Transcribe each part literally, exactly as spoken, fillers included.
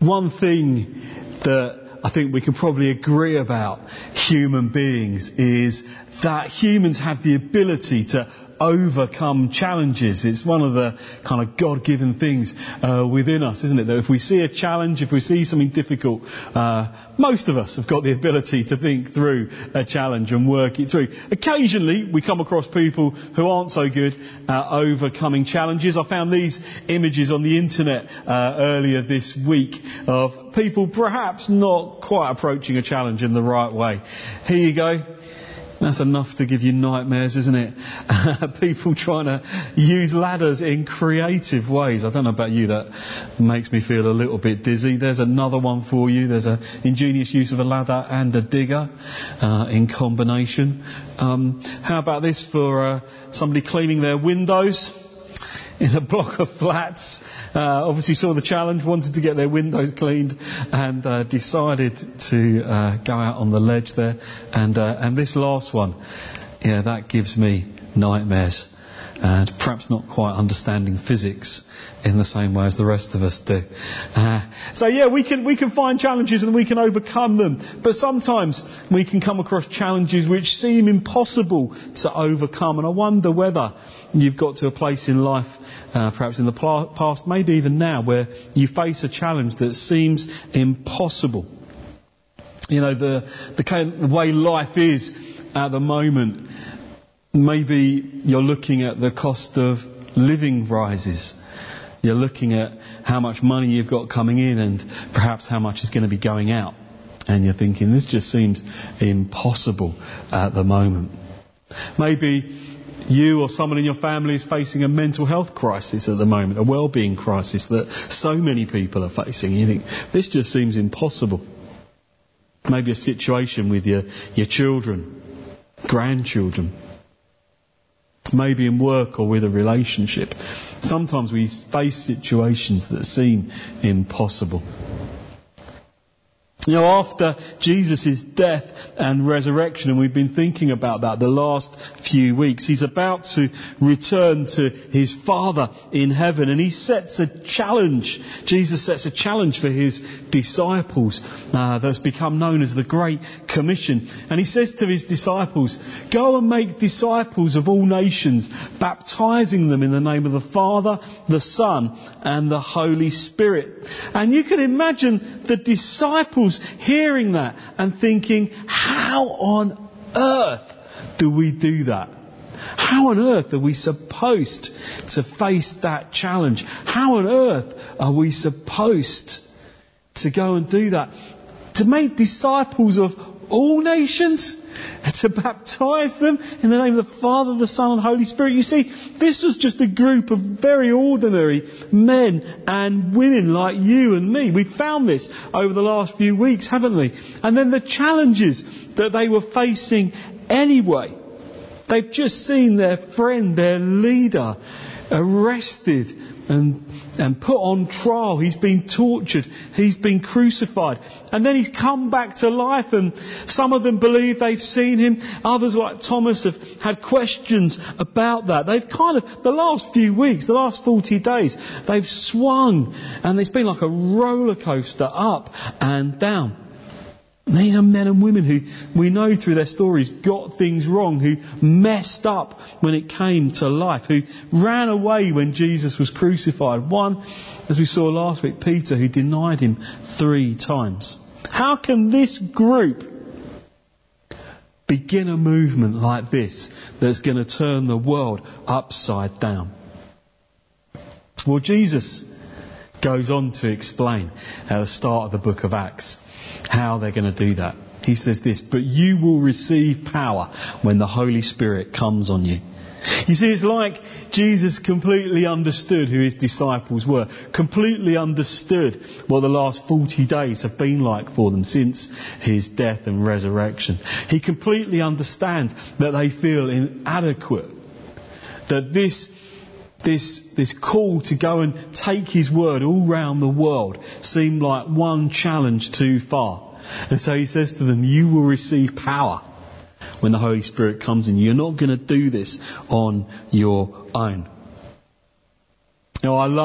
One thing that I think we can probably agree about human beings is that humans have the ability to overcome challenges. It's one of the kind of God-given things uh, within us, isn't it? That if we see a challenge, if we see something difficult, uh, most of us have got the ability to think through a challenge and work it through. Occasionally, we come across people who aren't so good at overcoming challenges. I found these images on the internet uh, earlier this week of people perhaps not quite approaching a challenge in the right way. Here you go. That's enough to give you nightmares, isn't it? People trying to use ladders in creative ways. I don't know about you, that makes me feel a little bit dizzy. There's another one for you. There's an ingenious use of a ladder and a digger uh, in combination. Um, how about this for uh, somebody cleaning their windows in a block of flats? Uh, obviously saw the challenge, wanted to get their windows cleaned, and uh, decided to uh, go out on the ledge there. And uh, and this last one, yeah, that gives me nightmares. And perhaps not quite understanding physics in the same way as the rest of us do. Uh, so yeah, we can we can find challenges and we can overcome them. But sometimes we can come across challenges which seem impossible to overcome. And I wonder whether you've got to a place in life, uh, perhaps in the past, maybe even now, where you face a challenge that seems impossible. You know, the the, kind of, the way life is at the moment. Maybe you're looking at the cost of living rises. You're looking at how much money you've got coming in and perhaps how much is going to be going out. And you're thinking, this just seems impossible at the moment. Maybe you or someone in your family is facing a mental health crisis at the moment, a well-being crisis that so many people are facing. You think, this just seems impossible. Maybe a situation with your, your children, grandchildren. Maybe in work or with a relationship. Sometimes we face situations that seem impossible. You know, after Jesus' death and resurrection, and we've been thinking about that the last few weeks, he's about to return to his Father in heaven, and he sets a challenge. Jesus sets a challenge for his disciples uh, that's become known as the Great Commission. And he says to his disciples, go and make disciples of all nations, baptizing them in the name of the Father, the Son, and the Holy Spirit. And you can imagine the disciples hearing that and thinking, how on earth do we do that? How on earth are we supposed to face that challenge? How on earth are we supposed to go and do that? To make disciples of all nations? To baptise them in the name of the Father, the Son and Holy Spirit. You see, this was just a group of very ordinary men and women like you and me. We've found this over the last few weeks, haven't we? And then the challenges that they were facing anyway. They've just seen their friend, their leader, arrested and and put on trial. He's been tortured. He's been crucified. And then he's come back to life, and some of them believe they've seen him. Others, like Thomas, have had questions about that. They've kind of, the last few weeks, the last forty days, they've swung, and it's been like a roller coaster up and down. And these are men and women who we know through their stories got things wrong, who messed up when it came to life, who ran away when Jesus was crucified. One, as we saw last week, Peter, who denied him three times. How can this group begin a movement like this that's going to turn the world upside down? Well, Jesus goes on to explain at the start of the book of Acts how they're going to do that. He says this, but you will receive power when the Holy Spirit comes on you. You see, it's like Jesus completely understood who his disciples were, completely understood what the last forty days have been like for them since his death and resurrection. He completely understands that they feel inadequate, that this This this call to go and take his word all round the world seemed like one challenge too far. And so he says to them, you will receive power when the Holy Spirit comes in. You're not going to do this on your own. You know, I love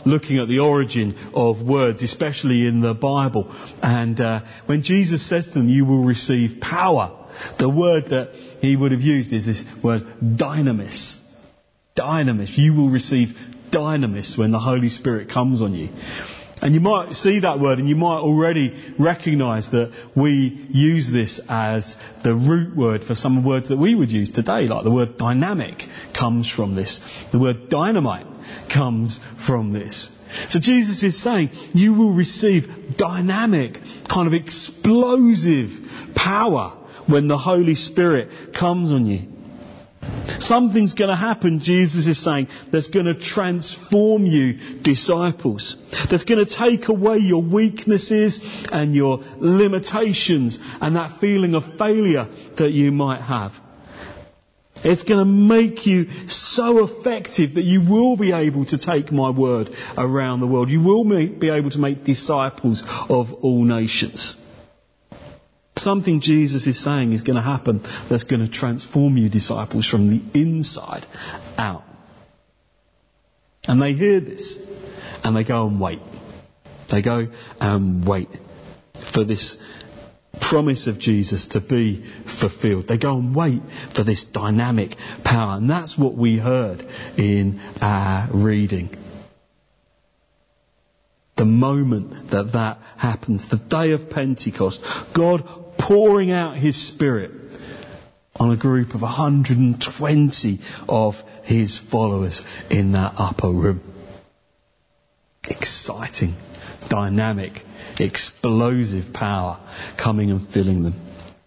looking at the origin of words, especially in the Bible. And uh, when Jesus says to them, you will receive power, the word that he would have used is this word dynamis. Dynamis. You will receive dynamis when the Holy Spirit comes on you. And you might see that word and you might already recognise that we use this as the root word for some words that we would use today, like the word dynamic comes from this. The word dynamite comes from this. So Jesus is saying you will receive dynamic, kind of explosive power when the Holy Spirit comes on you. Something's going to happen, Jesus is saying, that's going to transform you, disciples. That's going to take away your weaknesses and your limitations and that feeling of failure that you might have. It's going to make you so effective that you will be able to take my word around the world. You will be able to make disciples of all nations. Something Jesus is saying is going to happen that's going to transform you, disciples, from the inside out. And they hear this and they go and wait. They go and wait for this promise of Jesus to be fulfilled. They go and wait for this dynamic power. And that's what we heard in our reading. The moment that that happens, the day of Pentecost, God pouring out his Spirit on a group of one hundred twenty of his followers in that upper room. Exciting, dynamic, explosive power coming and filling them.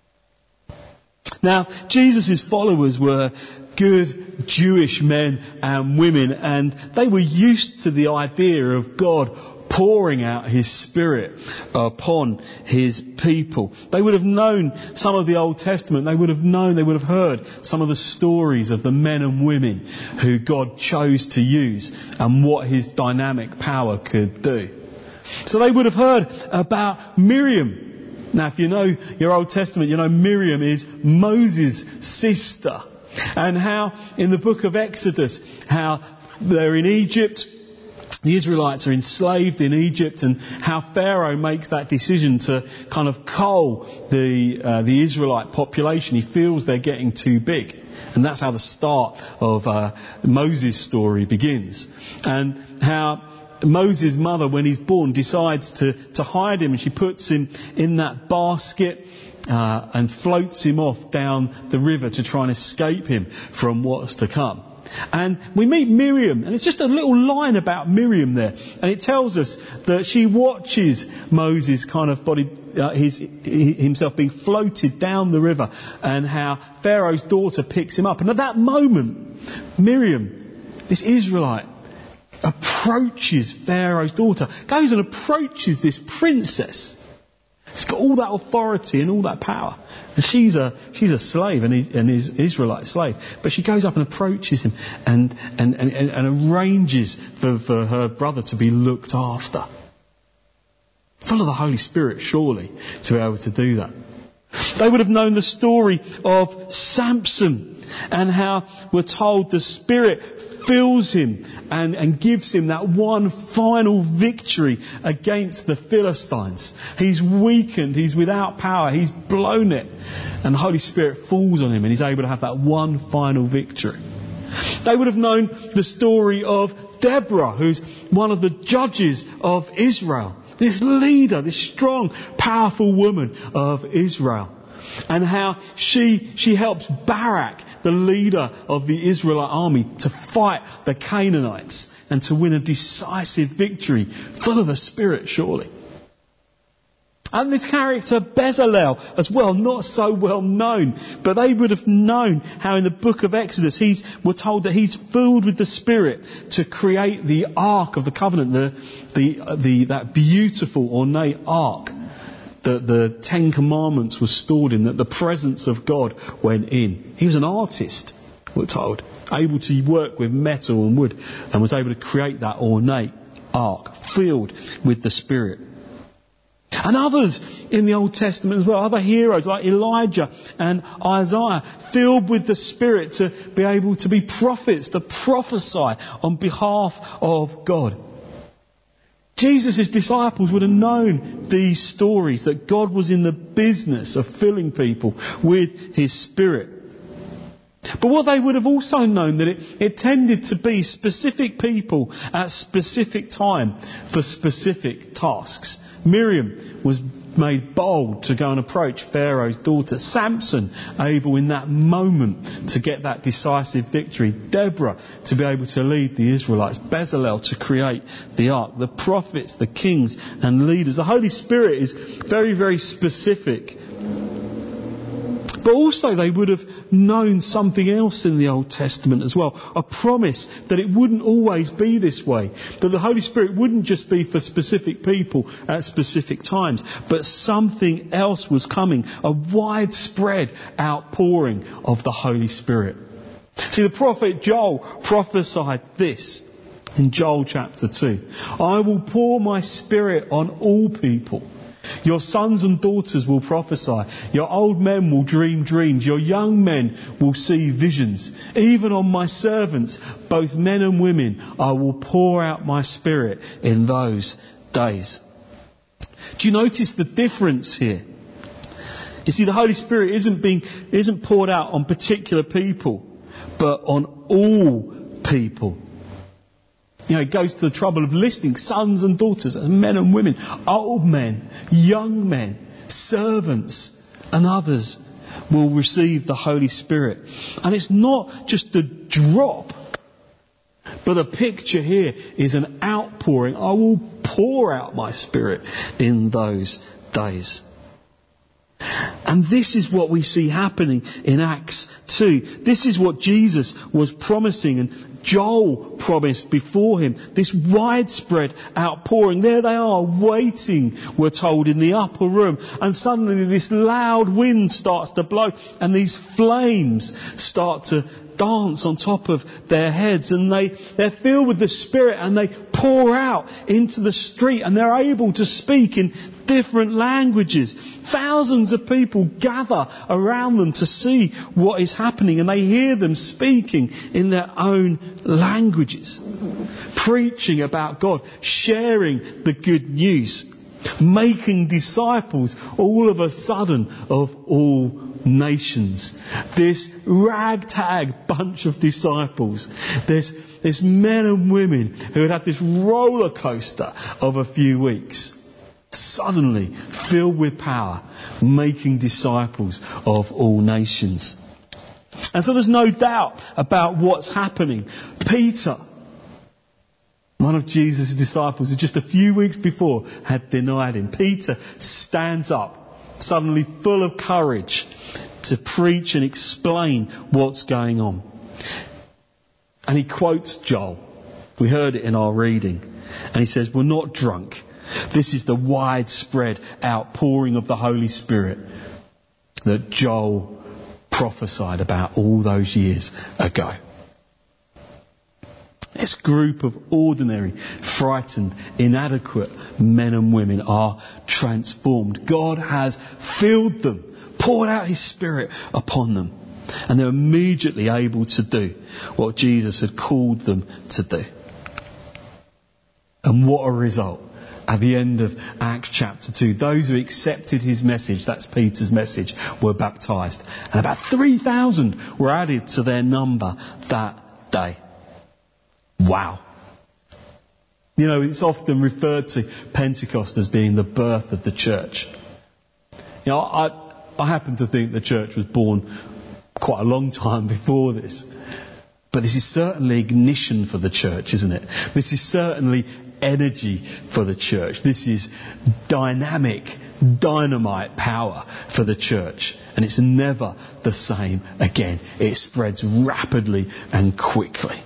Now, Jesus' followers were good Jewish men and women, and they were used to the idea of God pouring out his Spirit upon his people. They would have known some of the Old Testament. They would have known, they would have heard some of the stories of the men and women who God chose to use and what his dynamic power could do. So they would have heard about Miriam. Now, if you know your Old Testament, you know Miriam is Moses' sister. And how in the book of Exodus, how they're in Egypt, the Israelites are enslaved in Egypt, and how Pharaoh makes that decision to kind of cull the uh, the Israelite population. He feels they're getting too big. And that's how the start of uh, Moses' story begins. And how Moses' mother, when he's born, decides to, to hide him, and she puts him in that basket uh, and floats him off down the river to try and escape him from what's to come. And we meet Miriam, and it's just a little line about Miriam there, and it tells us that she watches Moses kind of body, uh, his, himself being floated down the river, and how Pharaoh's daughter picks him up. And at that moment, Miriam, this Israelite, approaches Pharaoh's daughter, goes and approaches this princess. She's got all that authority and all that power. And she's a she's a slave, an, an Israelite slave. But she goes up and approaches him and, and, and, and arranges for, for her brother to be looked after. Full of the Holy Spirit, surely, to be able to do that. They would have known the story of Samson and how we're told the Spirit fills him and, and gives him that one final victory against the Philistines. He's weakened, he's without power, he's blown it. And the Holy Spirit falls on him and he's able to have that one final victory. They would have known the story of Deborah, who's one of the judges of Israel. This leader, this strong, powerful woman of Israel. And how she she helps Barak, the leader of the Israelite army, to fight the Canaanites and to win a decisive victory, full of the Spirit, surely. And this character Bezalel as well, not so well known, but they would have known how in the book of Exodus he's, we're told that he's filled with the Spirit to create the Ark of the Covenant, the the the that beautiful ornate Ark that the Ten Commandments were stored in, that the presence of God went in. He was an artist, we're told, able to work with metal and wood, and was able to create that ornate ark filled with the Spirit. And others in the Old Testament as well, other heroes like Elijah and Isaiah, filled with the Spirit to be able to be prophets, to prophesy on behalf of God. Jesus' disciples would have known these stories, that God was in the business of filling people with his Spirit. But what they would have also known, that it, it tended to be specific people at specific time for specific tasks. Miriam was made bold to go and approach Pharaoh's daughter. Samson, able in that moment to get that decisive victory. Deborah, to be able to lead the Israelites. Bezalel, to create the ark. The prophets, the kings and leaders. The Holy Spirit is very, very specific. But also they would have known something else in the Old Testament as well. A promise that it wouldn't always be this way. That the Holy Spirit wouldn't just be for specific people at specific times. But something else was coming. A widespread outpouring of the Holy Spirit. See, the prophet Joel prophesied this in Joel chapter two. I will pour my Spirit on all people. Your sons and daughters will prophesy. Your old men will dream dreams. Your young men will see visions. Even on my servants, both men and women, I will pour out my Spirit in those days. Do you notice the difference here? You see, the Holy Spirit isn't being, isn't poured out on particular people, but on all people. You know, it goes to the trouble of listing sons and daughters, and men and women, old men, young men, servants and others will receive the Holy Spirit. And it's not just a drop, but the picture here is an outpouring. I will pour out my Spirit in those days. And this is what we see happening in Acts two. This is what Jesus was promising, and Joel promised before him. This widespread outpouring. There they are, waiting, we're told, in the upper room. And suddenly this loud wind starts to blow, and these flames start to dance on top of their heads, and they, they're filled with the Spirit, and they pour out into the street, and they're able to speak in different languages. Thousands of people gather around them to see what is happening, and they hear them speaking in their own languages, preaching about God, sharing the good news, making disciples all of a sudden of all nations. This ragtag bunch of disciples, this, this men and women who had had this roller coaster of a few weeks, suddenly filled with power, making disciples of all nations. And so there's no doubt about what's happening. Peter, one of Jesus' disciples, who just a few weeks before had denied him, Peter stands up, suddenly full of courage, to preach and explain what's going on. And he quotes Joel. We heard it in our reading. And he says, we're not drunk. This is the widespread outpouring of the Holy Spirit that Joel prophesied about all those years ago. This group of ordinary, frightened, inadequate men and women are transformed. God has filled them, poured out his Spirit upon them, and they're immediately able to do what Jesus had called them to do. And what a result. At the end of Acts chapter two, those who accepted his message, that's Peter's message, were baptised. And about three thousand were added to their number that day. Wow. You know, it's often referred to Pentecost as being the birth of the church. You know, I, I happen to think the church was born quite a long time before this. But this is certainly ignition for the church, isn't it? This is certainly energy for the church. This is dynamic, dynamite power for the church. And it's never the same again. It spreads rapidly and quickly.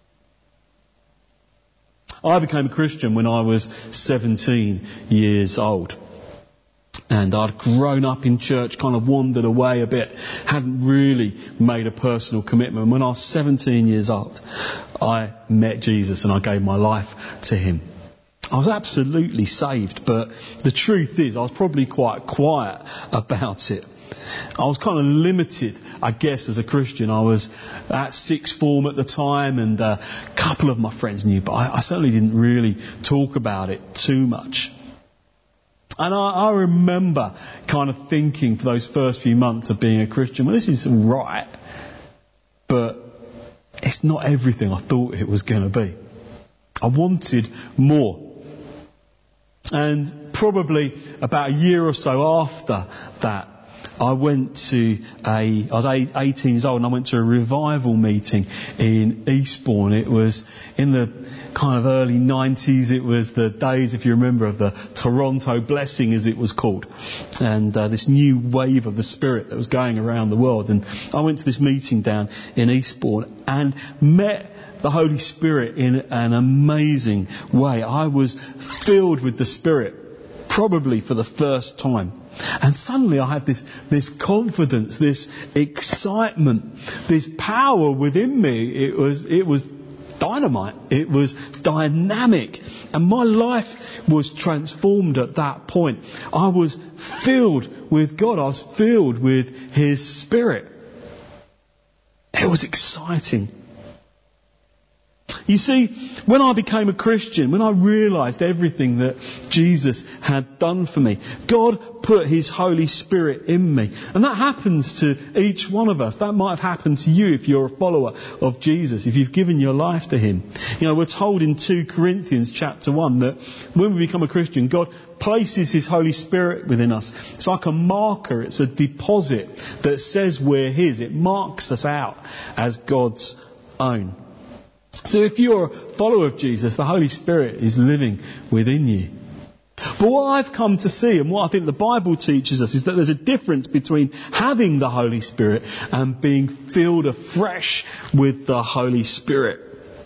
I became a Christian when I was seventeen years old. And I'd grown up in church, kind of wandered away a bit, hadn't really made a personal commitment. When I was seventeen years old, I met Jesus and I gave my life to him. I was absolutely saved, but the truth is I was probably quite quiet about it. I was kind of limited, I guess, as a Christian. I was at sixth form at the time, and uh, a couple of my friends knew, but I, I certainly didn't really talk about it too much. And I, I remember kind of thinking for those first few months of being a Christian, well, this is all right, but it's not everything I thought it was going to be. I wanted more. And probably about a year or so after that, I went to a, I was eighteen years old, and I went to a revival meeting in Eastbourne. It was in the kind of early nineties. It was the days, if you remember, of the Toronto Blessing, as it was called. And uh, this new wave of the Spirit that was going around the world. And I went to this meeting down in Eastbourne and met the Holy Spirit in an amazing way. I was filled with the Spirit, probably for the first time. And suddenly I had this, this confidence, this excitement, this power within me. It was, it was dynamite. It was dynamic. And my life was transformed at that point. I was filled with God. I was filled with His Spirit. It was exciting. You see, when I became a Christian, when I realised everything that Jesus had done for me, God put His Holy Spirit in me. And that happens to each one of us. That might have happened to you if you're a follower of Jesus, if you've given your life to Him. You know, we're told in Second Corinthians chapter one that when we become a Christian, God places His Holy Spirit within us. It's like a marker. It's a deposit that says we're His. It marks us out as God's own. So if you're a follower of Jesus, the Holy Spirit is living within you. But what I've come to see, and what I think the Bible teaches us, is that there's a difference between having the Holy Spirit and being filled afresh with the Holy Spirit.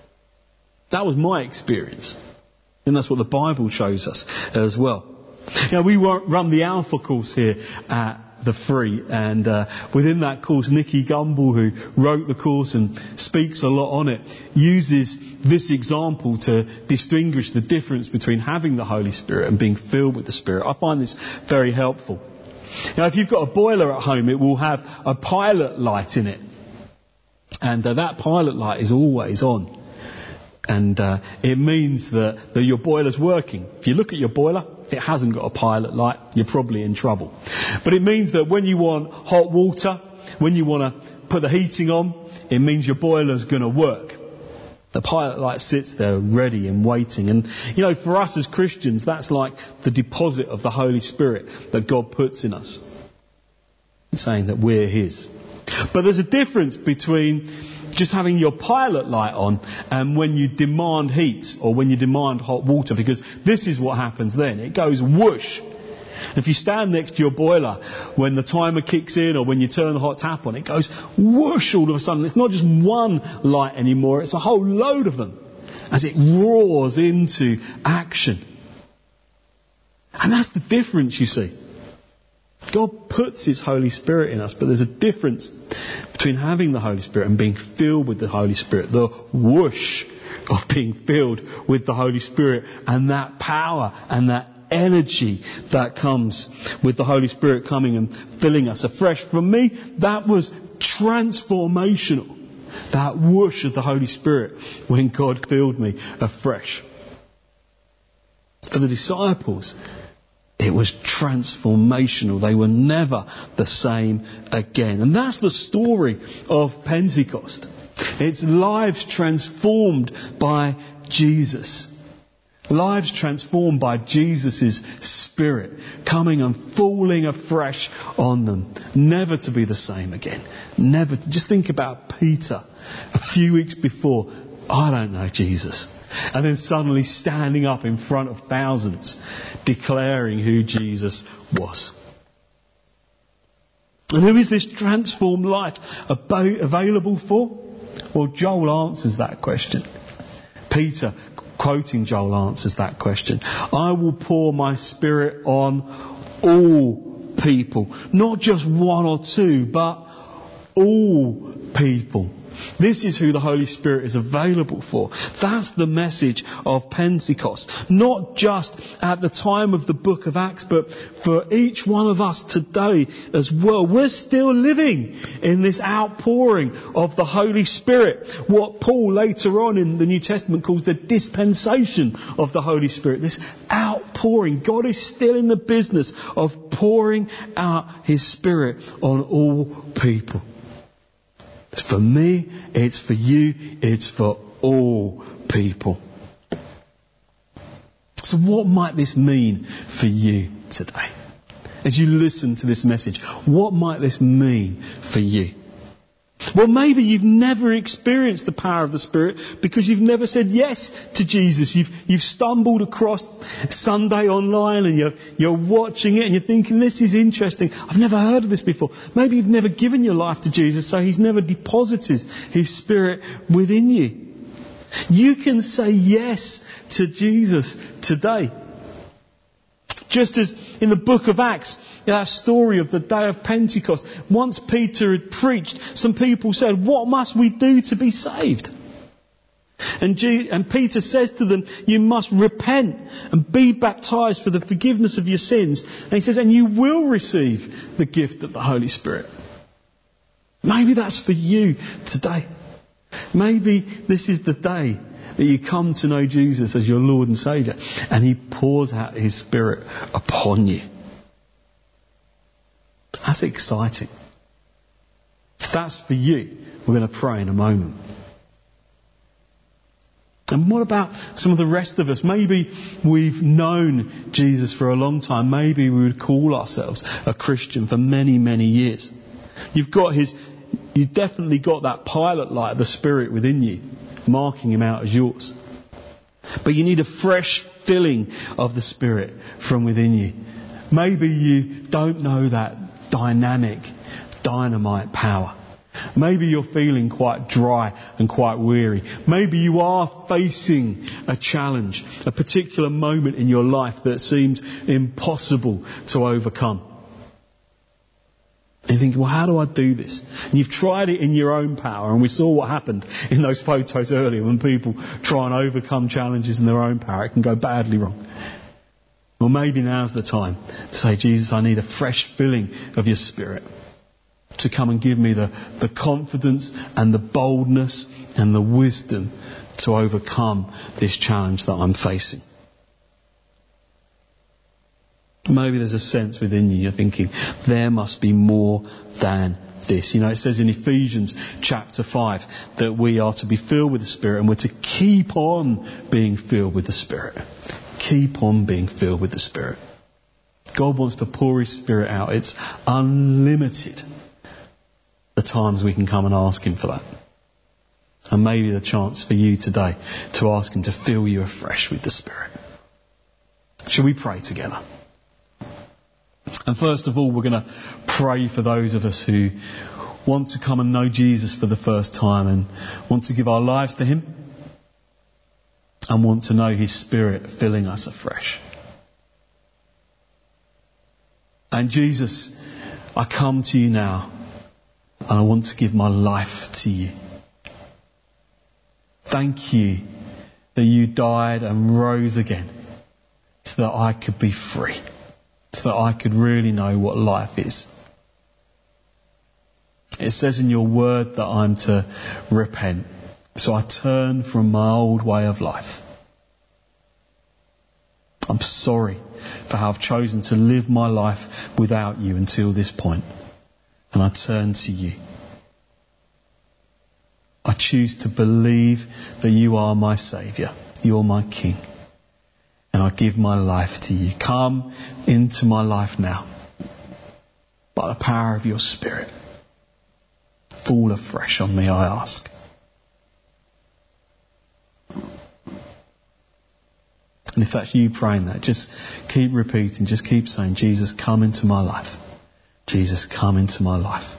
That was my experience. And that's what the Bible shows us as well. You know, we run the Alpha course here at The Free, and uh, within that course, Nicky Gumbel, who wrote the course and speaks a lot on it, uses this example to distinguish the difference between having the Holy Spirit and being filled with the Spirit. I find this very helpful. Now, if you've got a boiler at home, it will have a pilot light in it, and uh, that pilot light is always on. And uh, it means that, that your boiler's working. If you look at your boiler, if it hasn't got a pilot light, you're probably in trouble. But it means that when you want hot water, when you want to put the heating on, it means your boiler's going to work. The pilot light sits there ready and waiting. And, you know, for us as Christians, that's like the deposit of the Holy Spirit that God puts in us. He's saying that we're His. But there's a difference between just having your pilot light on and when you demand heat or when you demand hot water, because this is what happens then. It goes whoosh. If you stand next to your boiler when the timer kicks in or when you turn the hot tap on, it goes whoosh all of a sudden. It's not just one light anymore, it's a whole load of them as it roars into action. And that's the difference, you see. God puts His Holy Spirit in us, but there's a difference between having the Holy Spirit and being filled with the Holy Spirit. The whoosh of being filled with the Holy Spirit and that power and that energy that comes with the Holy Spirit coming and filling us afresh. For me, that was transformational. That whoosh of the Holy Spirit when God filled me afresh. For the disciples, it was transformational. They were never the same again. And that's the story of Pentecost. It's lives transformed by Jesus. Lives transformed by Jesus' Spirit coming and falling afresh on them. Never to be the same again. Never to. Just think about Peter a few weeks before. I don't know Jesus. And then suddenly standing up in front of thousands, declaring who Jesus was. And who is this transformed life available for? Well, Joel answers that question. Peter, quoting Joel, answers that question. I will pour my Spirit on all people. Not just one or two, but all people. This is who the Holy Spirit is available for. That's the message of Pentecost. Not just at the time of the book of Acts, but for each one of us today as well. We're still living in this outpouring of the Holy Spirit. What Paul later on in the New Testament calls the dispensation of the Holy Spirit. This outpouring. God is still in the business of pouring out His Spirit on all people. It's for me, it's for you, it's for all people. So what might this mean for you today? As you listen to this message, what might this mean for you? Well, maybe you've never experienced the power of the Spirit because you've never said yes to Jesus. You've you've stumbled across Sunday online and you're you're watching it and you're thinking, this is interesting. I've never heard of this before. Maybe you've never given your life to Jesus, so He's never deposited His Spirit within you. You can say yes to Jesus today. Just as in the book of Acts, that story of the day of Pentecost, once Peter had preached, some people said, what must we do to be saved? And, G- and Peter says to them, you must repent and be baptized for the forgiveness of your sins. And he says, and you will receive the gift of the Holy Spirit. Maybe that's for you today. Maybe this is the day that you come to know Jesus as your Lord and Saviour, and He pours out His Spirit upon you. That's exciting. If that's for you, we're going to pray in a moment. And what about some of the rest of us? Maybe we've known Jesus for a long time. Maybe we would call ourselves a Christian for many, many years. You've got His, you've definitely got that pilot light of the Spirit within you, marking Him out as yours. But you need a fresh filling of the Spirit from within you. Maybe you don't know that dynamic, dynamite power. Maybe you're feeling quite dry and quite weary. Maybe you are facing a challenge, a particular moment in your life that seems impossible to overcome. And you think, well, how do I do this? And you've tried it in your own power, and we saw what happened in those photos earlier when people try and overcome challenges in their own power. It can go badly wrong. Well, maybe now's the time to say, Jesus, I need a fresh filling of your Spirit to come and give me the, the confidence and the boldness and the wisdom to overcome this challenge that I'm facing. Maybe there's a sense within you, you're thinking, there must be more than this. You know, it says in Ephesians chapter five that we are to be filled with the Spirit and we're to keep on being filled with the Spirit. Keep on being filled with the Spirit. God wants to pour His Spirit out. It's unlimited, the times we can come and ask Him for that. And maybe the chance for you today to ask Him to fill you afresh with the Spirit. Shall we pray together? And first of all, we're going to pray for those of us who want to come and know Jesus for the first time and want to give our lives to Him and want to know His Spirit filling us afresh. And Jesus, I come to you now and I want to give my life to you. Thank you that you died and rose again so that I could be free. So that I could really know what life is. It says in your word that I'm to repent. So I turn from my old way of life. I'm sorry for how I've chosen to live my life without you until this point. And I turn to you. I choose to believe that you are my Saviour. You're my King. And I give my life to you. Come into my life now. By the power of your Spirit. Fall afresh on me, I ask. And if that's you praying that, just keep repeating. Just keep saying, Jesus, come into my life. Jesus, come into my life.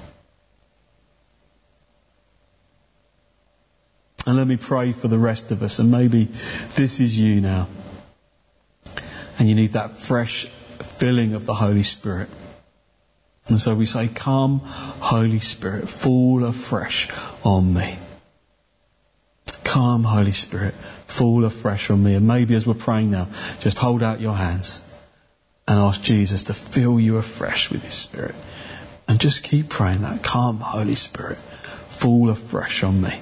And let me pray for the rest of us. And maybe this is you now. And you need that fresh filling of the Holy Spirit. And so we say, come, Holy Spirit, fall afresh on me. Come, Holy Spirit, fall afresh on me. And maybe as we're praying now, just hold out your hands and ask Jesus to fill you afresh with His Spirit. And just keep praying that. Come, Holy Spirit, fall afresh on me.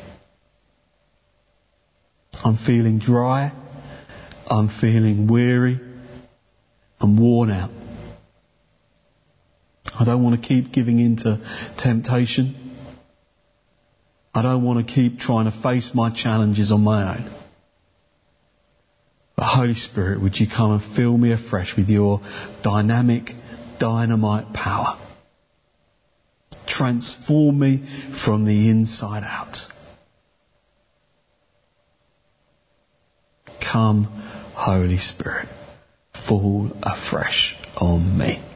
I'm feeling dry. I'm feeling weary. I'm worn out. I don't want to keep giving in to temptation. I don't want to keep trying to face my challenges on my own. But Holy Spirit, would you come and fill me afresh with your dynamic, dynamite power. Transform me from the inside out. Come, Holy Spirit, fall afresh on me.